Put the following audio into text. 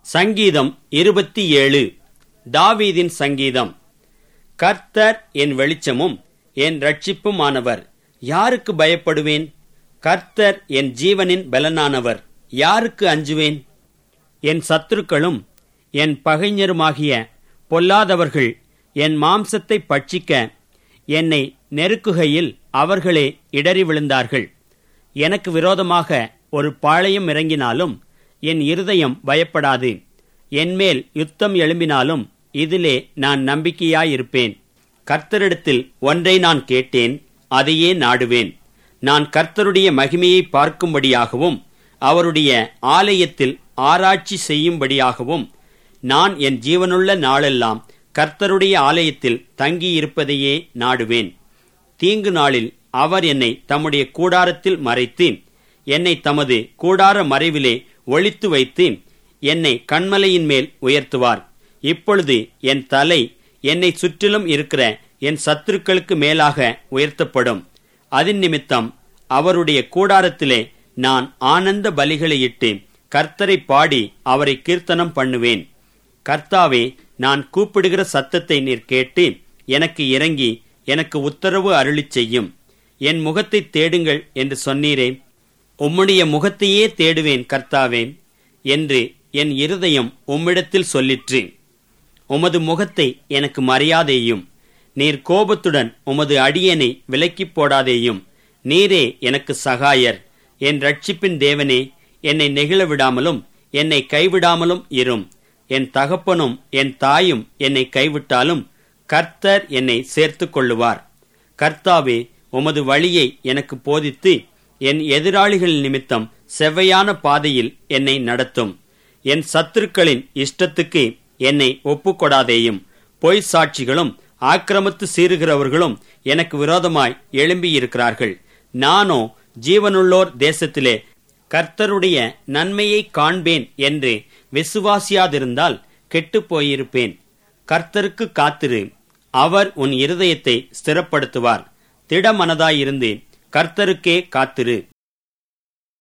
சங்கீதம் 27. தாவீதின் சங்கீதம். கர்த்தர் என் வெளிச்சமும் என் இரட்சிப்புமானவர், யாருக்கு பயப்படுவேன்? கர்த்தர் என் ஜீவனின் பலனானவர், யாருக்கு அஞ்சுவேன்? என் சத்துருக்களும் என் பகைஞருமாகிய பொல்லாதவர்கள் என் மாம்சத்தை பட்சிக்க என்னை நெருக்குகையில் அவர்களே இடறி விழுந்தார்கள். எனக்கு விரோதமாக ஒரு பாளையம் இறங்கினாலும் என் இருதயம் பயப்படாது. என்மேல் யுத்தம் எழும்பினாலும் இதிலே நான் நம்பிக்கையாயிருப்பேன். கர்த்தரிடத்தில் ஒன்றை நான் கேட்டேன், அதையே நாடுவேன். நான் கர்த்தருடைய மகிமையை பார்க்கும்படியாகவும் அவருடைய ஆலயத்தில் ஆராய்ச்சி செய்யும்படியாகவும் நான் என் ஜீவனுள்ள நாளெல்லாம் கர்த்தருடைய ஆலயத்தில் தங்கியிருப்பதையே நாடுவேன். தீங்கு நாளில் அவர் என்னை தம்முடைய கூடாரத்தில் மறைத்து என்னை தமது கூடார மறைவிலே ஒளித்து வைத்து என்னை கன்மலையின் மேல் உயர்த்துவார். இப்பொழுது என் தலை என்னை சுற்றிலும் இருக்கிற என் சத்துருக்களுக்கு மேலாக உயர்த்தப்படும். அதின் நிமித்தம் அவருடைய கூடாரத்திலே நான் ஆனந்த பலிகளையிட்டு கர்த்தரை பாடி அவரை கீர்த்தனம் பண்ணுவேன். கர்த்தாவே, நான் கூப்பிடுகிற சத்தத்தை நீர் கேட்டு எனக்கு இறங்கி எனக்கு உத்தரவு அருளிச் செய்யும். என் முகத்தை தேடுங்கள் என்று சொன்னீரே, உம்முடைய முகத்தையே தேடுவேன் கர்த்தாவே என்று என் இருதயம் உம்மிடத்தில் சொல்லிற்று. உமது முகத்தை எனக்கு மறையாதேயும். நீர் கோபத்துடன் உமது அடியேனை விலக்கிப் போடாதேயும். நீரே எனக்கு சகாயர். என் இரட்சிப்பின் தேவனே, என்னை நெகிழ விடாமலும் என்னை கைவிடாமலும் இரும். என் தகப்பனும் என் தாயும் என்னை கைவிட்டாலும் கர்த்தர் என்னை சேர்த்து கொள்ளுவார். கர்த்தாவே, உமது வழியை எனக்கு போதித்து என் எதிராளிகள் நிமித்தம் செவ்வையான பாதையில் என்னை நடத்தும். என் சத்துருக்களின் இஷ்டத்துக்கு என்னை ஒப்புக்கொடாதேயும். பொய் சாட்சிகளும் ஆக்கிரமித்து சீறுகிறவர்களும் எனக்கு விரோதமாய் எழும்பியிருக்கிறார்கள். நானோ ஜீவனுள்ளோர் தேசத்திலே கர்த்தருடைய நன்மையை காண்பேன் என்று விசுவாசியாதிருந்தால் கெட்டுப் போயிருப்பேன். கர்த்தருக்கு காத்திரு, அவர் உன் இருதயத்தை ஸ்திரப்படுத்துவார். திடமனதாயிருந்து கர்த்தருக்கே காத்திரு.